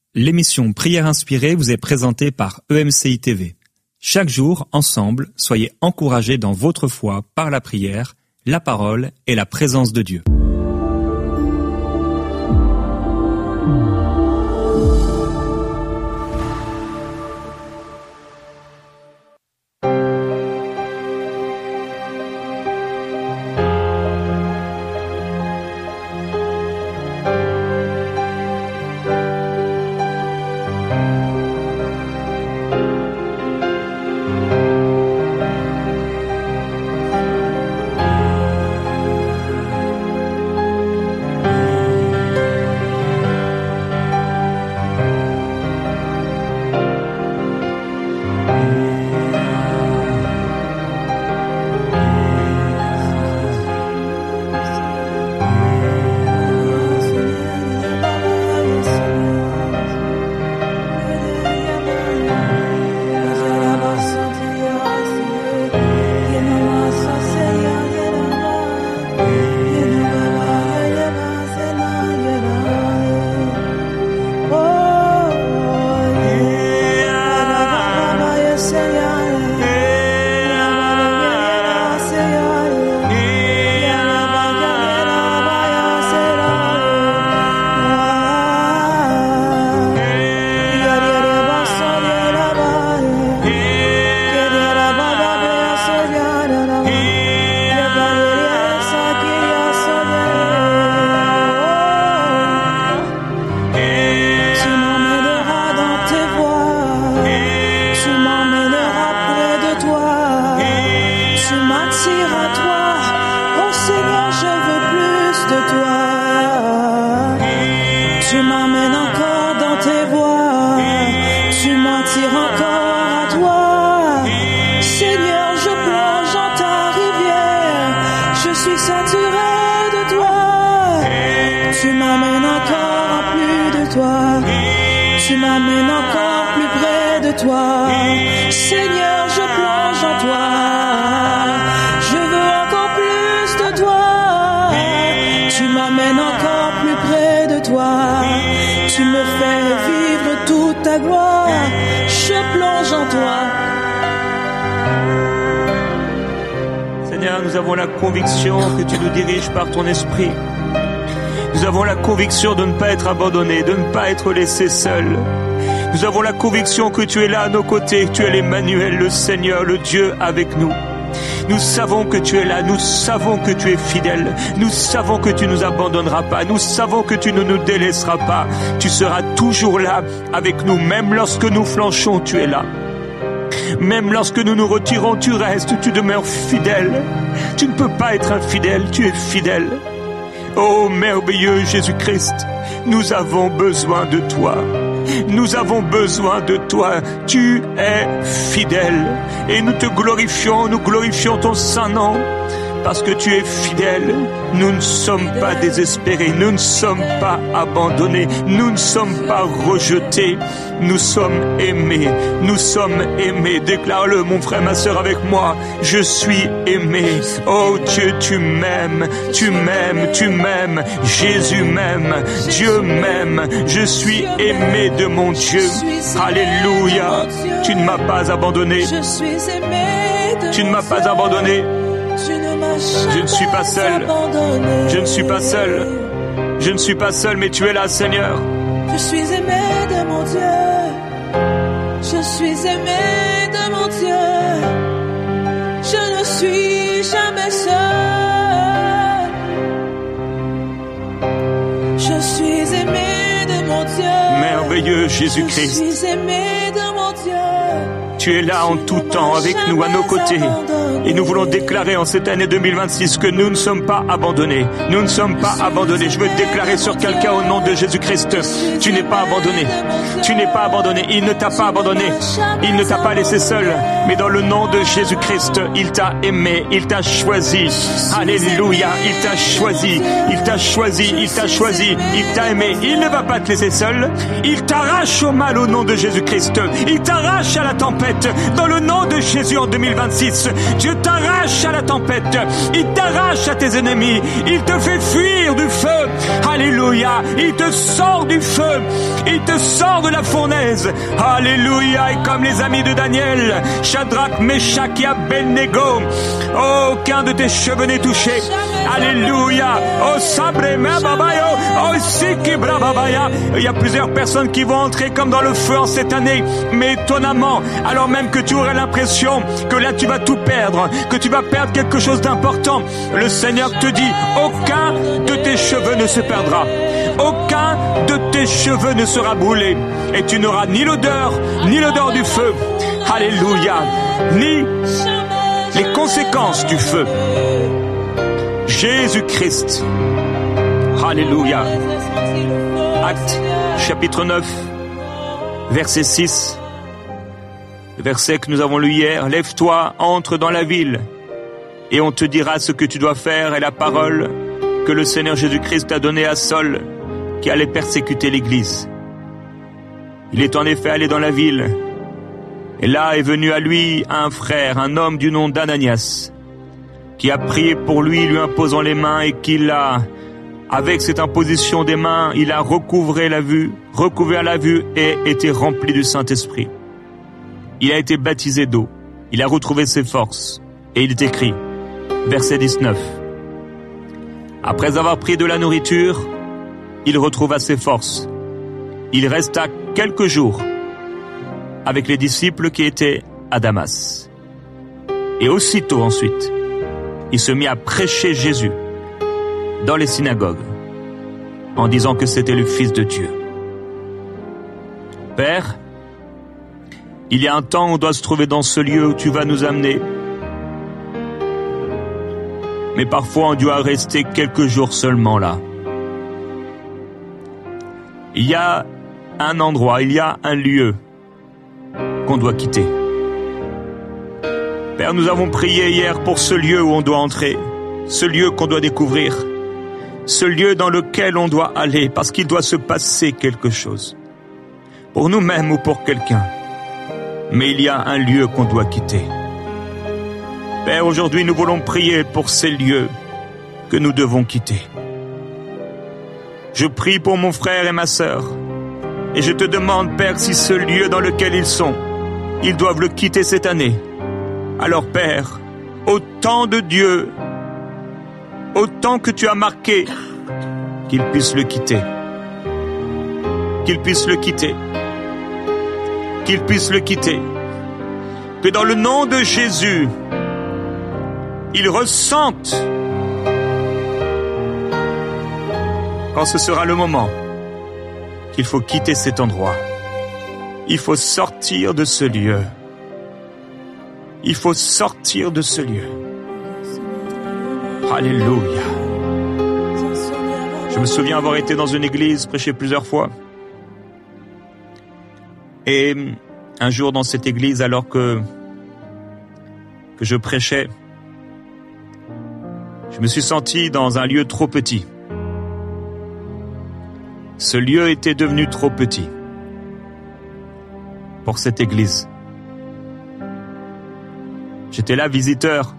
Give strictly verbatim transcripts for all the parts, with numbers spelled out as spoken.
L'émission Prière inspirée vous est présentée par E M C I T V. Chaque jour, ensemble, soyez encouragés dans votre foi par la prière, la parole et la présence de Dieu. Nous avons la conviction que tu nous diriges par ton esprit. Nous avons la conviction de ne pas être abandonnés, de ne pas être laissés seuls. Nous avons la conviction que tu es là à nos côtés, que tu es l'Emmanuel, le Seigneur, le Dieu avec nous. Nous savons que tu es là, nous savons que tu es fidèle, nous savons que tu ne nous abandonneras pas, nous savons que tu ne nous délaisseras pas. Tu seras toujours là avec nous, même lorsque nous flanchons, tu es là. Même lorsque nous nous retirons, tu restes, tu demeures fidèle. Tu ne peux pas être infidèle, tu es fidèle. Oh merveilleux Jésus-Christ, nous avons besoin de toi. Nous avons besoin de toi. Tu es fidèle. Et nous te glorifions, nous glorifions ton saint nom. Parce que tu es fidèle, nous ne sommes pas désespérés, nous ne sommes pas abandonnés, nous ne sommes pas rejetés, nous sommes aimés, nous sommes aimés. Déclare-le, mon frère, ma sœur, avec moi. Je suis aimé. Oh Dieu, tu m'aimes, tu m'aimes, tu m'aimes. Jésus m'aime, Dieu m'aime. Je suis aimé de mon Dieu. Alléluia. Tu ne m'as pas abandonné. Tu ne m'as pas abandonné. Je ne suis pas seul, je ne suis pas seul, je ne suis pas seul, mais tu es là, Seigneur. Je suis aimé de mon Dieu, je suis aimé de mon Dieu, je ne suis jamais seul, je suis aimé de mon Dieu. Merveilleux Jésus-Christ. Je suis aimé de mon Dieu. Tu es là en tout temps avec nous, à nos côtés. Et nous voulons déclarer en cette année deux mille vingt-six que nous ne sommes pas abandonnés. Nous ne sommes pas abandonnés. Je veux déclarer sur quelqu'un au nom de Jésus-Christ. Tu n'es pas abandonné. Tu n'es pas abandonné. Il ne t'a pas abandonné. Il ne t'a pas laissé seul. Mais dans le nom de Jésus-Christ, il t'a aimé. Il t'a choisi. Alléluia. Il t'a choisi. Il t'a choisi. Il t'a choisi. Il t'a aimé. Il ne va pas te laisser seul. Il t'arrache au mal au nom de Jésus-Christ. Il t'arrache à la tempête. tempête. Dans le nom de Jésus en deux mille vingt-six, Dieu t'arrache à la tempête. Il t'arrache à tes ennemis. Il te fait fuir du feu. Alléluia. Il te sort du feu. Il te sort de la fournaise. Alléluia. Et comme les amis de Daniel, Shadrach, Meshach et Abednego, aucun de tes cheveux n'est touché. Alléluia. Oh sabre babayo. Oh siki brababaya. Il y a plusieurs personnes qui vont entrer comme dans le feu en cette année, mais étonnamment, alors même que tu aurais l'impression que là tu vas tout perdre, que tu vas perdre quelque chose d'important, le Seigneur te dit, aucun de tes cheveux ne se perdra, aucun de tes cheveux ne sera brûlé, et tu n'auras ni l'odeur, ni l'odeur du feu, alléluia, ni les conséquences du feu. Jésus-Christ, alléluia. Actes chapitre neuf, verset six, verset que nous avons lu hier. Lève-toi, entre dans la ville, et on te dira ce que tu dois faire, et la parole que le Seigneur Jésus-Christ a donnée à Saul, qui allait persécuter l'Église. Il est en effet allé dans la ville, et là est venu à lui un frère, un homme du nom d'Ananias, qui a prié pour lui, lui imposant les mains, et qui l'a, avec cette imposition des mains, il a recouvré la vue, recouvert la vue et été rempli du Saint-Esprit. Il a été baptisé d'eau, il a retrouvé ses forces, et il est écrit, verset dix-neuf, après avoir pris de la nourriture, il retrouva ses forces. Il resta quelques jours avec les disciples qui étaient à Damas. Et aussitôt ensuite, il se mit à prêcher Jésus dans les synagogues, en disant que c'était le Fils de Dieu. Père, il y a un temps où on doit se trouver dans ce lieu où tu vas nous amener. Mais parfois on doit rester quelques jours seulement là. Il y a un endroit, il y a un lieu qu'on doit quitter. Père, nous avons prié hier pour ce lieu où on doit entrer, ce lieu qu'on doit découvrir, ce lieu dans lequel on doit aller, parce qu'il doit se passer quelque chose, pour nous-mêmes ou pour quelqu'un. Mais il y a un lieu qu'on doit quitter. Père, aujourd'hui nous voulons prier pour ces lieux que nous devons quitter. Je prie pour mon frère et ma sœur, et je te demande, Père, si ce lieu dans lequel ils sont, ils doivent le quitter cette année. Alors Père, au temps de Dieu, autant que tu as marqué, qu'ils puissent le quitter. Qu'ils puissent le quitter. Qu'ils puissent le quitter. Que dans le nom de Jésus, ils ressentent, quand ce sera le moment, qu'il faut quitter cet endroit. Il faut sortir de ce lieu. Il faut sortir de ce lieu. Alléluia. Je me souviens avoir été dans une église, prêché plusieurs fois. Et un jour dans cette église, alors que, que je prêchais, je me suis senti dans un lieu trop petit. Ce lieu était devenu trop petit pour cette église. J'étais là visiteur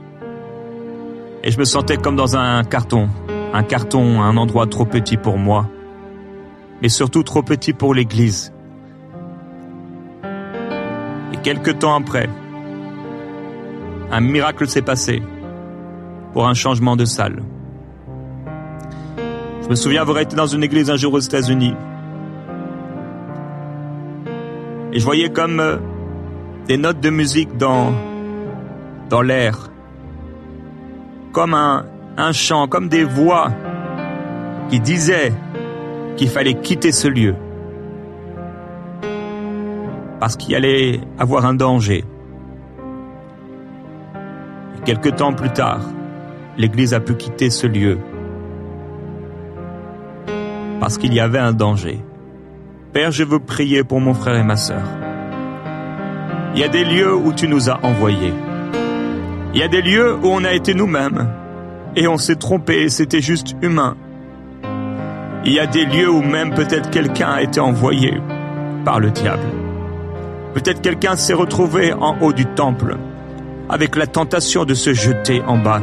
et je me sentais comme dans un carton, un carton, un endroit trop petit pour moi, mais surtout trop petit pour l'église. Et quelque temps après, un miracle s'est passé pour un changement de salle. Je me souviens avoir été dans une église un jour aux États-Unis et je voyais comme euh, des notes de musique dans dans l'air, comme un, un chant, comme des voix qui disaient qu'il fallait quitter ce lieu parce qu'il allait avoir un danger. Et quelque temps plus tard, l'Église a pu quitter ce lieu parce qu'il y avait un danger. Père, je veux prier pour mon frère et ma sœur. Il y a des lieux où tu nous as envoyés. Il y a des lieux où on a été nous-mêmes et on s'est trompé, c'était juste humain. Il y a des lieux où même peut-être quelqu'un a été envoyé par le diable. Peut-être quelqu'un s'est retrouvé en haut du temple avec la tentation de se jeter en bas.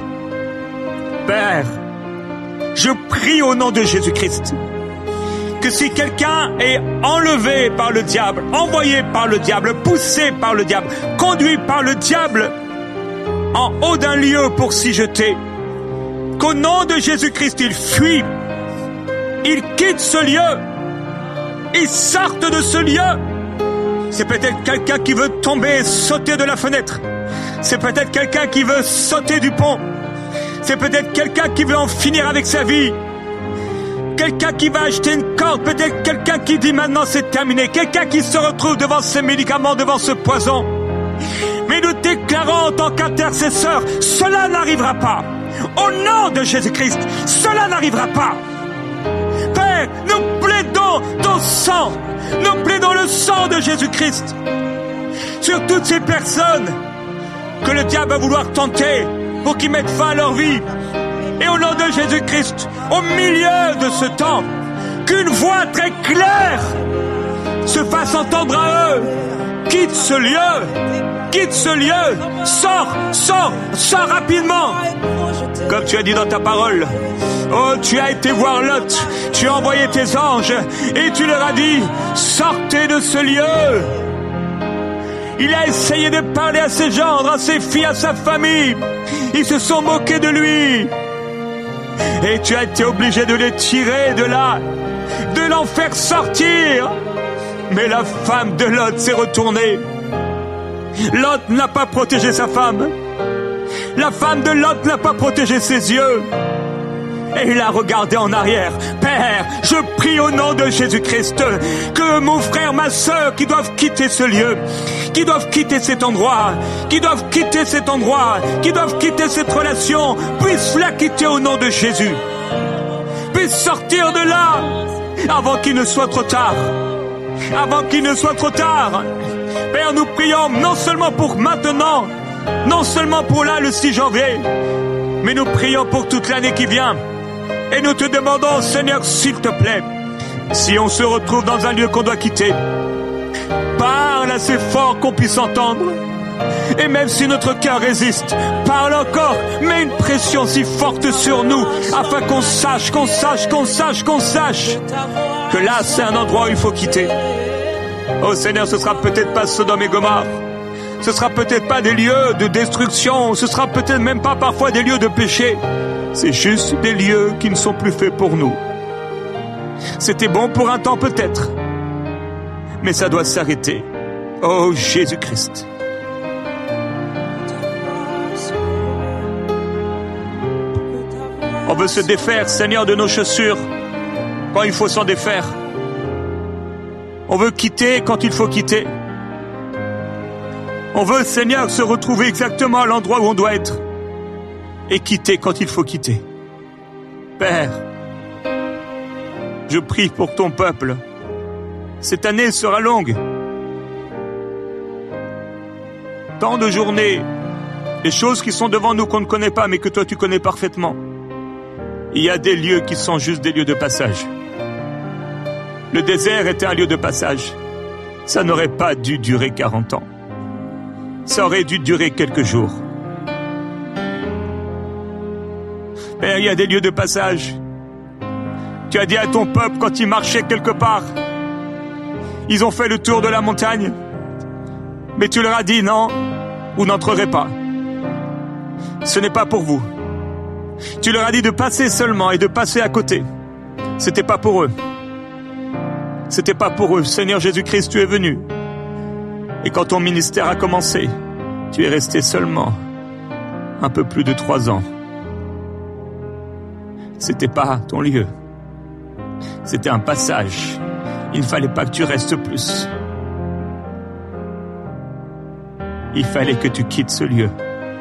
Père, je prie au nom de Jésus-Christ que si quelqu'un est enlevé par le diable, envoyé par le diable, poussé par le diable, conduit par le diable en haut d'un lieu pour s'y jeter, qu'au nom de Jésus-Christ, il fuit, il quitte ce lieu, il sorte de ce lieu. C'est peut-être quelqu'un qui veut tomber et sauter de la fenêtre. C'est peut-être quelqu'un qui veut sauter du pont. C'est peut-être quelqu'un qui veut en finir avec sa vie. Quelqu'un qui va acheter une corde. Peut-être quelqu'un qui dit maintenant c'est terminé. Quelqu'un qui se retrouve devant ces médicaments, devant ce poison. Mais nous déclarons en tant qu'intercesseurs, cela n'arrivera pas. Au nom de Jésus-Christ, cela n'arrivera pas. Père, nous plaidons ton sang. Nous plaidons le sang de Jésus-Christ sur toutes ces personnes que le diable va vouloir tenter pour qu'ils mettent fin à leur vie. Et au nom de Jésus-Christ, au milieu de ce temps, qu'une voix très claire se fasse entendre à eux. Quitte ce lieu, quitte ce lieu, sors, sors, sors rapidement. Comme tu as dit dans ta parole, oh, tu as été voir Lot, tu as envoyé tes anges et tu leur as dit, sortez de ce lieu. Il a essayé de parler à ses gendres, à ses filles, à sa famille. Ils se sont moqués de lui. Et tu as été obligé de les tirer de là, de l'en faire sortir. Mais la femme de Lot s'est retournée. Lot n'a pas protégé sa femme. La femme de Lot n'a pas protégé ses yeux. Et il a regardé en arrière. Père, je prie au nom de Jésus-Christ que mon frère, ma sœur, qui doivent quitter ce lieu, qui doivent quitter cet endroit, qui doivent quitter cet endroit, qui doivent quitter cette relation, puissent la quitter au nom de Jésus. Puissent sortir de là avant qu'il ne soit trop tard. Avant qu'il ne soit trop tard. Père, nous prions non seulement pour maintenant, non seulement pour là, le six janvier, mais nous prions pour toute l'année qui vient. Et nous te demandons, Seigneur, s'il te plaît, si on se retrouve dans un lieu qu'on doit quitter, parle assez fort qu'on puisse entendre. Et même si notre cœur résiste, parle encore, mets une pression si forte sur nous, afin qu'on sache, qu'on sache, qu'on sache, qu'on sache que là, c'est un endroit où il faut quitter. Oh Seigneur, ce sera peut-être pas Sodome et Gomorrhe. Ce sera peut-être pas des lieux de destruction. Ce sera peut-être même pas parfois des lieux de péché. C'est juste des lieux qui ne sont plus faits pour nous. C'était bon pour un temps peut-être, mais ça doit s'arrêter. Oh Jésus-Christ. On veut se défaire, Seigneur, de nos chaussures quand il faut s'en défaire. On veut quitter quand il faut quitter. On veut, Seigneur, se retrouver exactement à l'endroit où on doit être et quitter quand il faut quitter. Père, je prie pour ton peuple. Cette année sera longue. Tant de journées, des choses qui sont devant nous qu'on ne connaît pas, mais que toi tu connais parfaitement. Il y a des lieux qui sont juste des lieux de passage. Le désert était un lieu de passage. Ça n'aurait pas dû durer quarante ans. Ça aurait dû durer quelques jours. Père, il y a des lieux de passage. Tu as dit à ton peuple quand ils marchaient quelque part, ils ont fait le tour de la montagne, mais tu leur as dit non, vous n'entrerez pas. Ce n'est pas pour vous. Tu leur as dit de passer seulement et de passer à côté. C'était pas pour eux. C'était pas pour eux. Seigneur Jésus-Christ, tu es venu. Et quand ton ministère a commencé, tu es resté seulement un peu plus de trois ans. C'était pas ton lieu. C'était un passage. Il ne fallait pas que tu restes plus. Il fallait que tu quittes ce lieu.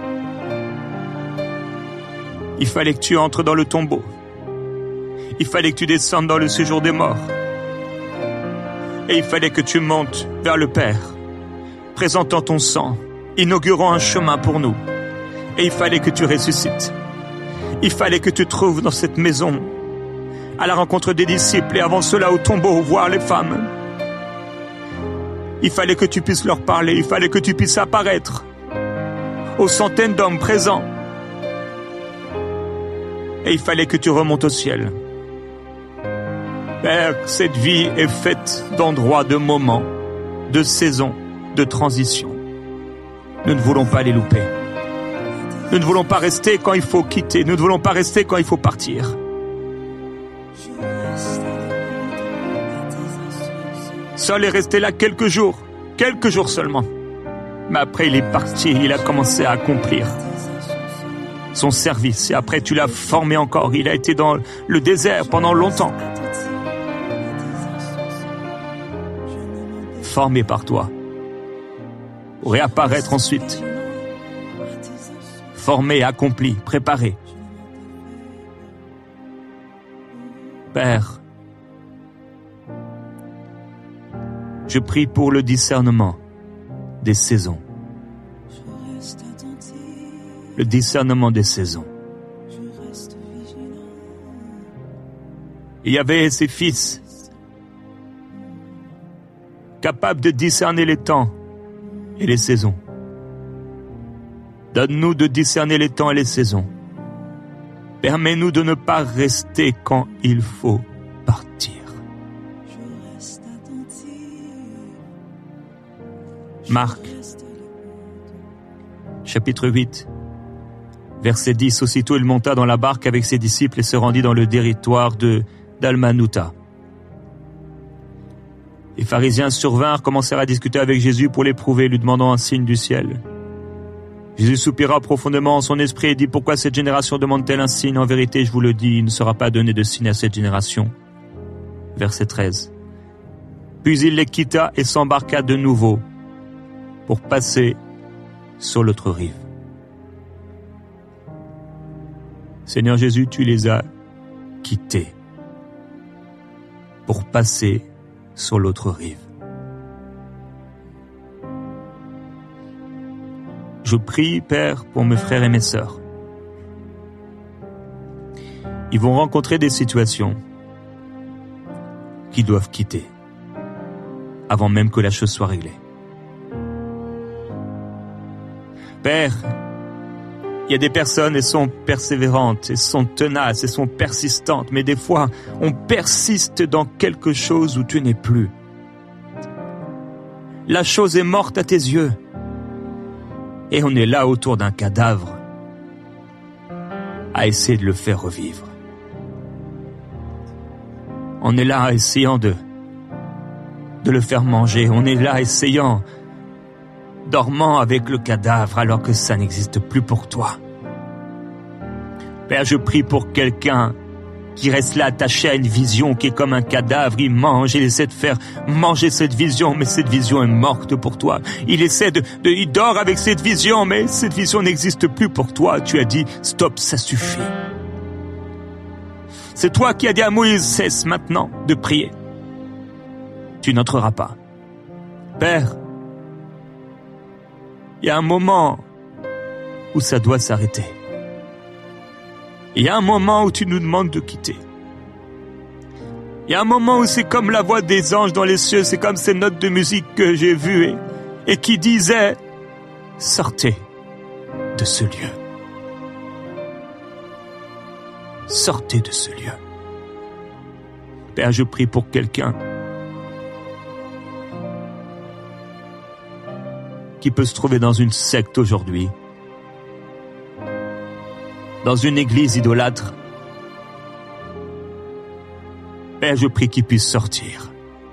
Il fallait que tu entres dans le tombeau. Il fallait que tu descendes dans le séjour des morts. Et il fallait que tu montes vers le Père, présentant ton sang, inaugurant un chemin pour nous. Et il fallait que tu ressuscites. Il fallait que tu te trouves dans cette maison, à la rencontre des disciples, et avant cela au tombeau, voir les femmes. Il fallait que tu puisses leur parler, il fallait que tu puisses apparaître aux centaines d'hommes présents. Et il fallait que tu remontes au ciel. Père, cette vie est faite d'endroits, de moments, de saisons, de transitions. Nous ne voulons pas les louper. Nous ne voulons pas rester quand il faut quitter. Nous ne voulons pas rester quand il faut partir. Saul est resté là quelques jours, quelques jours seulement. Mais après, il est parti, il a commencé à accomplir son service. Et après, tu l'as formé encore. Il a été dans le désert pendant longtemps. Formé par toi. Pour réapparaître ensuite. Formé, accompli, préparé. Père, je prie pour le discernement des saisons. Le discernement des saisons. Il y avait ses fils capables de discerner les temps et les saisons. Donne-nous de discerner les temps et les saisons. Permets-nous de ne pas rester quand il faut partir. Marc, chapitre huit, verset dix. Aussitôt il monta dans la barque avec ses disciples et se rendit dans le territoire de d'Almanuta. Les pharisiens survinrent, commencèrent à discuter avec Jésus pour l'éprouver, lui demandant un signe du ciel. Jésus soupira profondément en son esprit et dit: pourquoi cette génération demande-t-elle un signe? En vérité, je vous le dis, il ne sera pas donné de signe à cette génération. Verset treize. Puis il les quitta et s'embarqua de nouveau pour passer sur l'autre rive. Seigneur Jésus, tu les as quittés pour passer sur l'autre rive. Je prie, Père, pour mes frères et mes sœurs. Ils vont rencontrer des situations qu'ils doivent quitter avant même que la chose soit réglée. Père, il y a des personnes, elles sont persévérantes, elles sont tenaces, elles sont persistantes, mais des fois, on persiste dans quelque chose où tu n'es plus. La chose est morte à tes yeux. Et on est là autour d'un cadavre à essayer de le faire revivre. On est là essayant de, de le faire manger. On est là essayant, dormant avec le cadavre alors que ça n'existe plus pour toi. Père, je prie pour quelqu'un qui reste là attaché à une vision qui est comme un cadavre. Il mange, il essaie de faire manger cette vision, mais cette vision est morte pour toi. Il essaie de, de il dort avec cette vision, mais cette vision n'existe plus pour toi. Tu as dit, stop, ça suffit. C'est toi qui as dit à Moïse, cesse maintenant de prier. Tu n'entreras pas. Père, il y a un moment où ça doit s'arrêter. Il y a un moment où tu nous demandes de quitter. Il y a un moment où c'est comme la voix des anges dans les cieux, c'est comme ces notes de musique que j'ai vues et, et qui disaient « Sortez de ce lieu. Sortez de ce lieu. » Père, je prie pour quelqu'un qui peut se trouver dans une secte aujourd'hui, dans une église idolâtre. Père, je prie qu'il puisse sortir.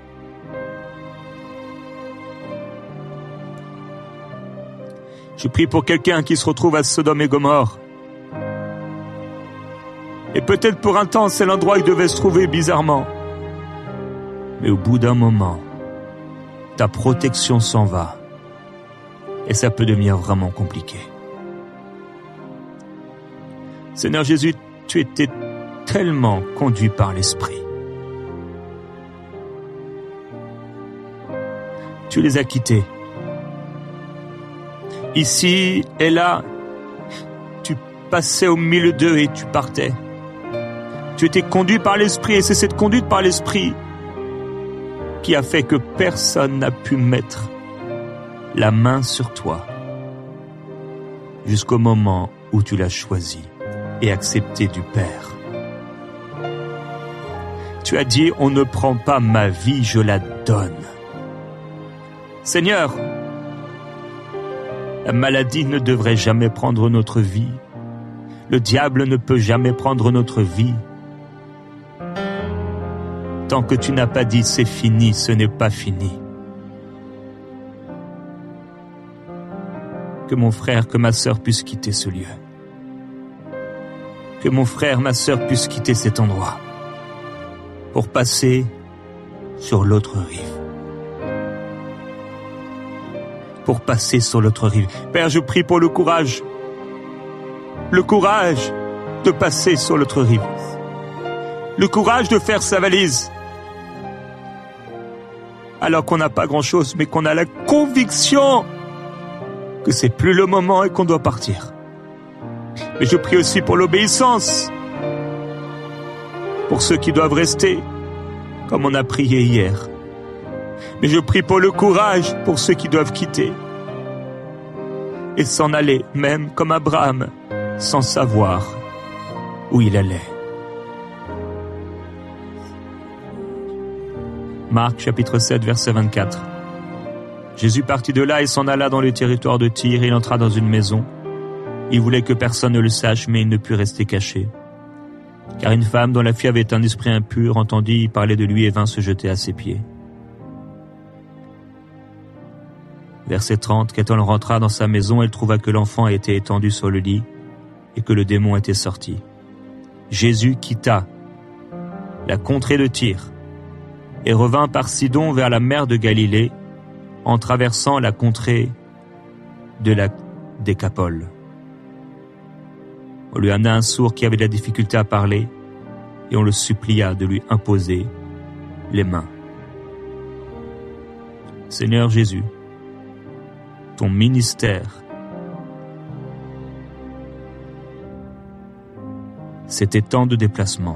Je prie pour quelqu'un qui se retrouve à Sodome et Gomorrhe. Et peut-être pour un temps, c'est l'endroit où il devait se trouver bizarrement. Mais au bout d'un moment, ta protection s'en va. Et ça peut devenir vraiment compliqué. Seigneur Jésus, tu étais tellement conduit par l'Esprit. Tu les as quittés. Ici et là, tu passais au milieu d'eux et tu partais. Tu étais conduit par l'Esprit et c'est cette conduite par l'Esprit qui a fait que personne n'a pu mettre la main sur toi jusqu'au moment où tu l'as choisi et accepté du Père. Tu as dit, on ne prend pas ma vie, je la donne. Seigneur, la maladie ne devrait jamais prendre notre vie. Le diable ne peut jamais prendre notre vie. Tant que tu n'as pas dit c'est fini, ce n'est pas fini. Que mon frère, que ma sœur puissent quitter ce lieu. Que mon frère, ma sœur puissent quitter cet endroit pour passer sur l'autre rive. Pour passer sur l'autre rive. Père, je prie pour le courage. Le courage de passer sur l'autre rive. Le courage de faire sa valise. Alors qu'on n'a pas grand-chose, mais qu'on a la conviction que c'est plus le moment et qu'on doit partir. Mais je prie aussi pour l'obéissance. Pour ceux qui doivent rester, comme on a prié hier. Mais je prie pour le courage pour ceux qui doivent quitter et s'en aller, même comme Abraham, sans savoir où il allait. Marc chapitre sept, verset vingt-quatre. Jésus partit de là et s'en alla dans le territoire de Tyr. Il entra dans une maison. Il voulait que personne ne le sache, mais il ne put rester caché. Car une femme dont la fille avait un esprit impur entendit parler de lui et vint se jeter à ses pieds. Verset trente, quand elle rentra dans sa maison, elle trouva que l'enfant était étendu sur le lit et que le démon était sorti. Jésus quitta la contrée de Tyr et revint par Sidon vers la mer de Galilée en traversant la contrée de la Décapole. On lui amena un sourd qui avait de la difficulté à parler et on le supplia de lui imposer les mains. Seigneur Jésus, ton ministère, c'était tant de déplacements,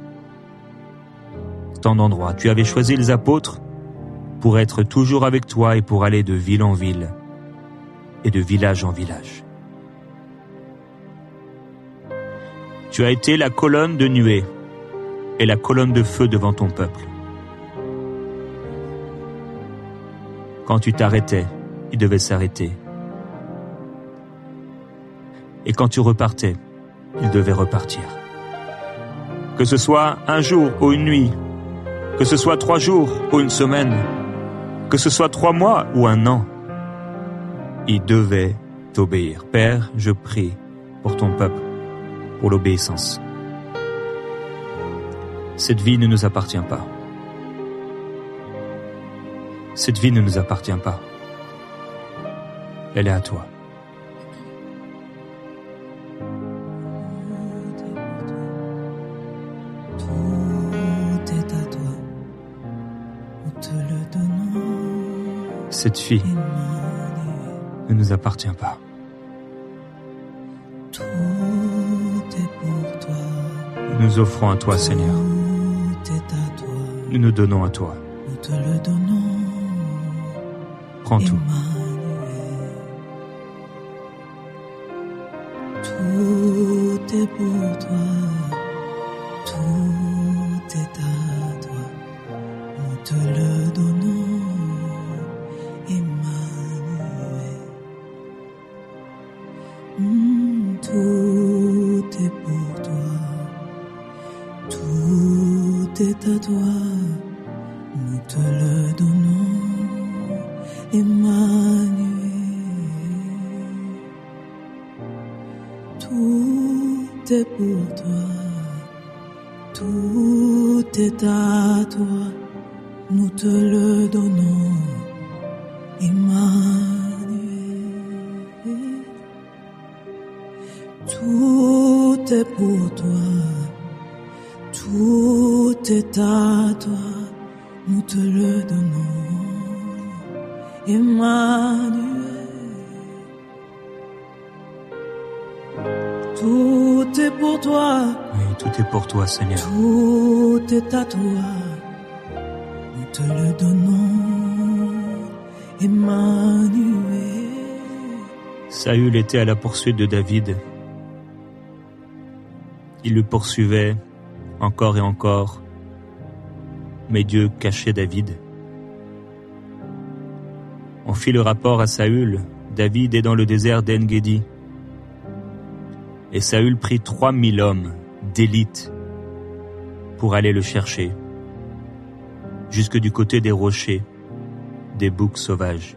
tant d'endroits. Tu avais choisi les apôtres pour être toujours avec toi et pour aller de ville en ville et de village en village. Tu as été la colonne de nuée et la colonne de feu devant ton peuple. Quand tu t'arrêtais, il devait s'arrêter. Et quand tu repartais, il devait repartir. Que ce soit un jour ou une nuit, que ce soit trois jours ou une semaine, que ce soit trois mois ou un an, il devait t'obéir. Père, je prie pour ton peuple, pour l'obéissance. Cette vie ne nous appartient pas. Cette vie ne nous appartient pas. Elle est à toi. Tout est à toi. Nous te le donnons. Cette fille ne nous appartient pas. Tout est pour toi. Nous nous offrons à toi, Seigneur. Tout est à toi. Nous nous donnons à toi. Nous te le donnons. Prends tout. Emmanuel. Tout est pour toi. Tout est à toi. Nous te le donnons. Emmanuel. Mm, tout est pour toi. Tout est à toi. Nous te le donnons. Emmanuel. Tout est pour toi. Tout est à toi. Nous te le donnons. Emmanuel. Tout est pour toi. Tout est à toi. Nous te le donnons. Emmanuel. Tout est pour toi. Oui, tout est pour toi, Seigneur. Tout est à toi. Nous te le donnons, Emmanuel. Saül était à la poursuite de David. Il le poursuivait encore et encore, mais Dieu cachait David. On fit le rapport à Saül. David est dans le désert d'En-Gedi. Et Saül prit trois mille hommes d'élite pour aller le chercher, jusque du côté des rochers, des boucs sauvages.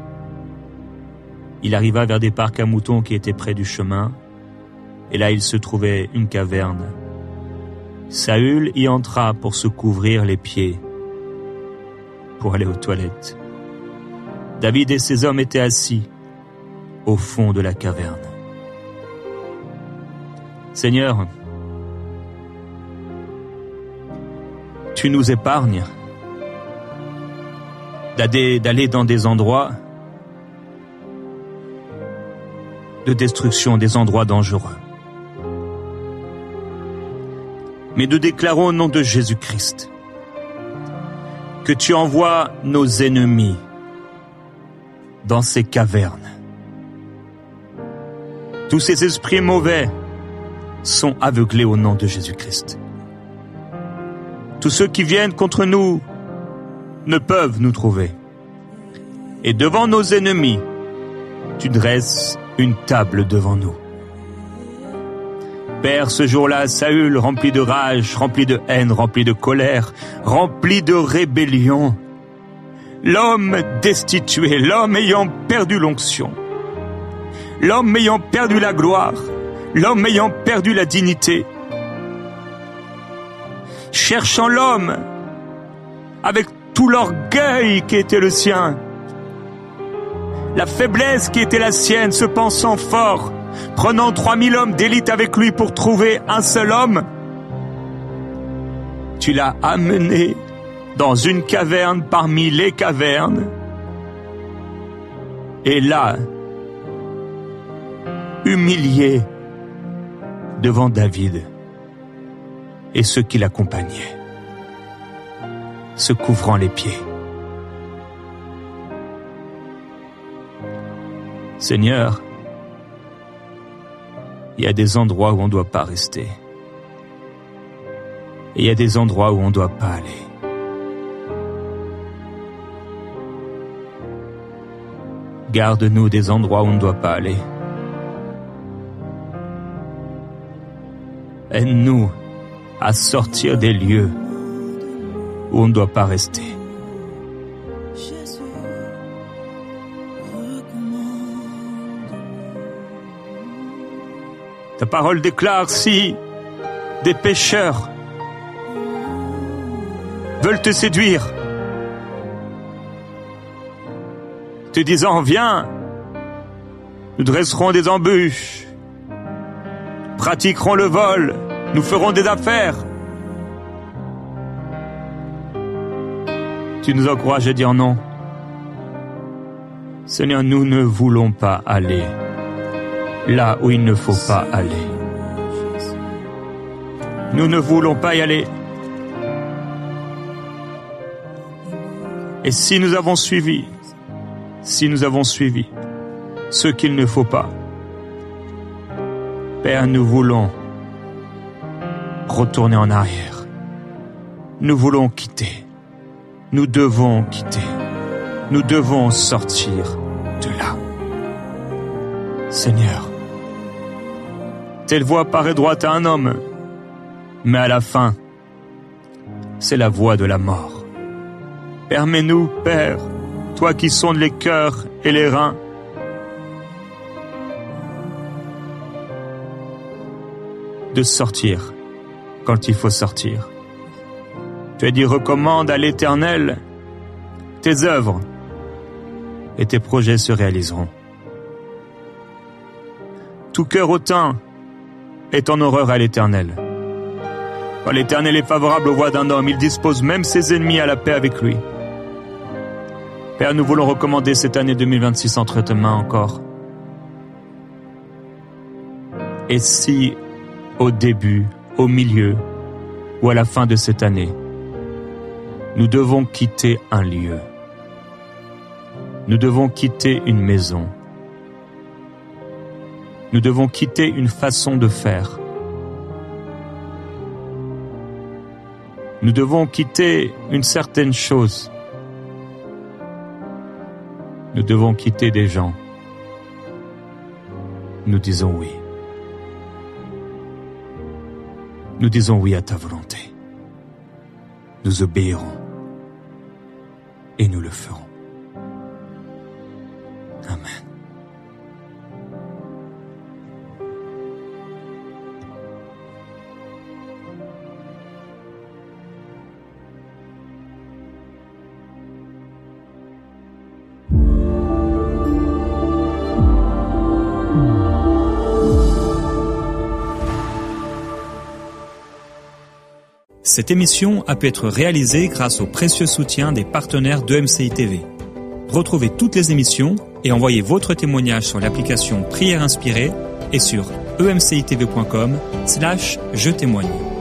Il arriva vers des parcs à moutons qui étaient près du chemin, et là il se trouvait une caverne. Saül y entra pour se couvrir les pieds, pour aller aux toilettes. David et ses hommes étaient assis au fond de la caverne. Seigneur, tu nous épargnes d'aller dans des endroits de destruction, des endroits dangereux. Mais nous déclarons au nom de Jésus-Christ que tu envoies nos ennemis dans ces cavernes. Tous ces esprits mauvais sont aveuglés au nom de Jésus-Christ. Tous ceux qui viennent contre nous ne peuvent nous trouver. Et devant nos ennemis, tu dresses une table devant nous. Père, ce jour-là, Saül, rempli de rage, rempli de haine, rempli de colère, rempli de rébellion, l'homme destitué, l'homme ayant perdu l'onction, l'homme ayant perdu la gloire, l'homme ayant perdu la dignité, cherchant l'homme avec tout l'orgueil qui était le sien, la faiblesse qui était la sienne, se pensant fort, prenant trois mille hommes d'élite avec lui pour trouver un seul homme, tu l'as amené dans une caverne parmi les cavernes, et là, humilié devant David et ceux qui l'accompagnaient, se couvrant les pieds. Seigneur, il y a des endroits où on ne doit pas rester. Et il y a des endroits où on ne doit pas aller. Garde-nous des endroits où on ne doit pas aller. Aide-nous à sortir des lieux où on ne doit pas rester. Ta parole déclare, si des pécheurs veulent te séduire, te disant, viens, nous dresserons des embûches, pratiquerons le vol, nous ferons des affaires. Tu nous encourages à dire non. Seigneur, nous ne voulons pas aller là où il ne faut pas aller. Nous ne voulons pas y aller. Et si nous avons suivi, si nous avons suivi ce qu'il ne faut pas, Père, nous voulons retourner en arrière. Nous voulons quitter. Nous devons quitter. Nous devons sortir de là. Seigneur, telle voie paraît droite à un homme, mais à la fin, c'est la voie de la mort. Permets-nous, Père, toi qui sondes les cœurs et les reins, de sortir quand il faut sortir. Tu as dit, recommande à l'Éternel tes œuvres et tes projets se réaliseront. Tout cœur hautain est en horreur à l'Éternel. Quand l'Éternel est favorable aux voies d'un homme, il dispose même ses ennemis à la paix avec lui. Père, nous voulons recommander cette année deux mille vingt-six entre tes mains encore. Et si, au début, au milieu ou à la fin de cette année, Nous devons quitter un lieu. Nous devons quitter une maison. Nous devons quitter une façon de faire. Nous devons quitter une certaine chose. Nous devons quitter des gens. Nous disons oui. Nous disons oui à ta volonté. Nous obéirons. Et nous le ferons. Amen. Cette émission a pu être réalisée grâce au précieux soutien des partenaires d'E M C I T V. Retrouvez toutes les émissions et envoyez votre témoignage sur l'application Prière Inspirée et sur e m c i t v point com slash je témoigne.